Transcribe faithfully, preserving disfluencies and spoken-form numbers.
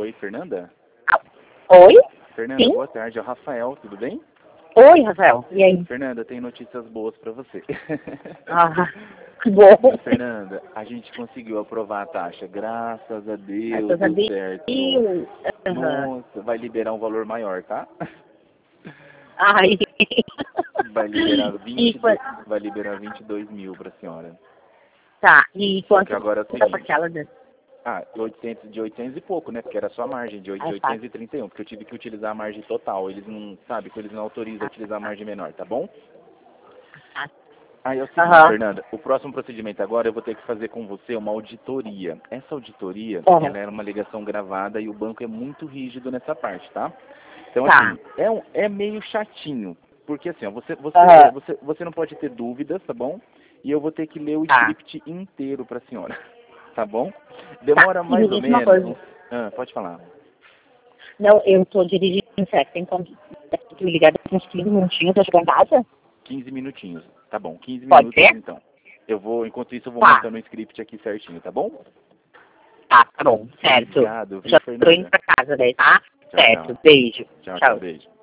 Oi, Fernanda? Ah, oi? Fernanda, Sim? boa tarde. É o Rafael, tudo bem? Oi, Rafael. E aí? Fernanda, tem notícias boas pra você. Ah, que bom. Fernanda, a gente conseguiu aprovar a taxa. Graças a Deus, Graças a deu Deus. certo. Aham. Nossa, vai liberar um valor maior, tá? Ai. Vai liberar E vinte, foi... vai liberar vinte e dois mil pra senhora. Tá, e Só que quanto agora é o da seguinte. parcela da... Ah, oitocentos, de oitocentos e pouco, né? Porque era só a margem, de Ah, tá. oitocentos e trinta e um, porque eu tive que utilizar a margem total. Eles não, sabe, que eles não autorizam a Ah, utilizar a tá. margem menor, tá bom? Ah, Aí é o seguinte, aham. Fernanda, o próximo procedimento agora eu vou ter que fazer com você uma auditoria. Essa auditoria, Aham. ela era uma ligação gravada e o banco é muito rígido nessa parte, tá? Então, Tá. assim, é, um, é meio chatinho, porque assim, ó, você, você, é, Aham. você, você não pode ter dúvidas, tá bom? E eu vou ter que ler o Tá. script inteiro pra senhora, tá bom? Tá. Demora E me mais ou diz uma menos coisa. uns... Ah, pode falar. Não, eu tô dirigindo, certo? Tem como me ligar daqui uns quinze minutinhos pra chegar em casa? quinze minutinhos, tá bom, quinze Pode minutos ser? então. Eu vou, enquanto isso eu vou Tá. montando o script aqui certinho, tá bom? Tá, tá bom. Certo. Obrigado, viu, Já tô indo Fernanda? pra casa daí, tá? Tchau, tchau. Certo. Beijo. Tchau, tchau, Tchau. beijo.